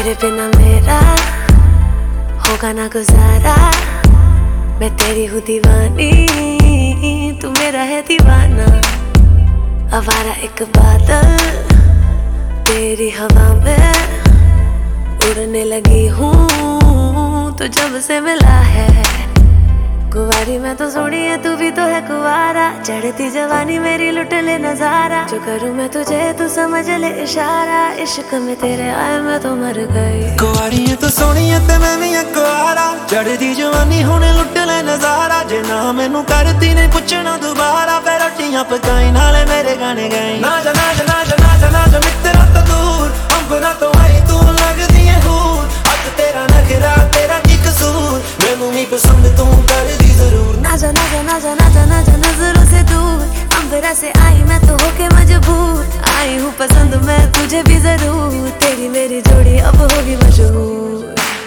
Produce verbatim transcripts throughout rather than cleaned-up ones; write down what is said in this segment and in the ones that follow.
तेरे बिना मेरा होगा ना गुजारा। मैं तेरी हूँ दीवानी, तू मेरा है दीवाना। आवारा एक बादल तेरी हवा में उड़ने लगी हूँ, तो जब से मिला है। कुंवारी मैं तो सोनी है, तू भी तो है कुंवारा। चढ़ती जवानी मेरी लुट ले नजारा। जो करूँ मैं तुझे तू समझ ले इशारा। इश्क में तेरे आए मैं तो मर गई। कुंवारी है तो सोनी है ते मैं भी है कुंवारा। चढ़ती जवानी हुणे लुट ले नजारा। जे ना मैनू करती नहीं पुछना दोबारा, फिर रोटियां पकाई नाले मेरे गाने गाई। ना जा ना जा ना जा ना जा ना जा मित्रा तो दूर, अंबरा तो आई तू लगदी है हूर। अज तेरा नखरा तेरा की कसूर, मैनू नहीं पसंद तू कर दी जरूर। ना जा ना जा ना जा ना जा ना जा नजरों से दूर, अंबरा से आई मैं तो होके मजबूर। आई हूँ पसंद मैं तुझे भी जरूर, तेरी मेरी जोड़ी अब होगी मशहूर।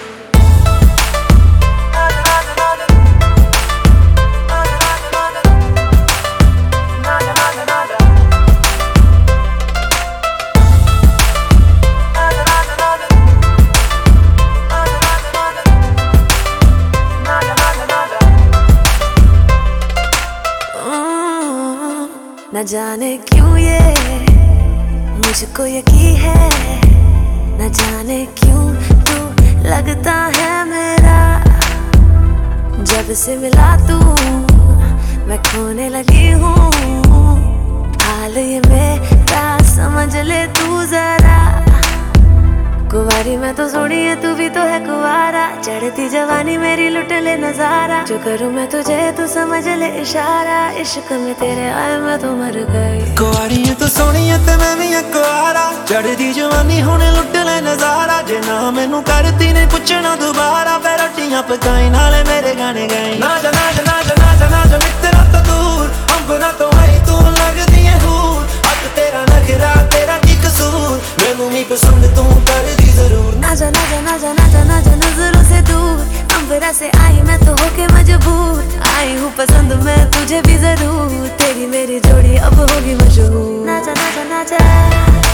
न जाने क्यों ये मुझको यकीन है, न जाने क्यों तू लगता है मेरा। जब से मिला तू मैं खोने लगी हूँ, हाल ये मेरा समझ ले तू जरा। कुंवारी मैं तो सोनी है, तू भी तो है कुंवारा। चढ़ती जवानी मेरी लुट ले नजारा। जो करूँ मैं तुझे तू समझ ले इशारा। इश्क में तेरे आए मैं तो मर गई। कुंवारी है तो सोनी है ते मैं भी है कुंवारा। चढ़ती जवानी हुणे लुट ले नजारा। जे ना मैनू करती नहीं पुछना दोबारा, फिर रोटियां पकाई नाले मेरे गाने गाई। ना जा ना जा ना जा ना जा ना जा मित्रा तो दूर, अंबरा तो आई तू लगदी है हूर। अज तेरा नखरा तेरा की कसूर, मैनू नहीं पसंद तू कर दी जरूर। ना जा ना जा ना जा ना जा ना जा नजरों से दूर, अंबरा से आई मैं तो होके मजबूर। आई हूँ पसंद मैं तुझे भी जरूर, तेरी मेरी जोड़ी अब होगी मशहूर। ना जा ना जा ना जा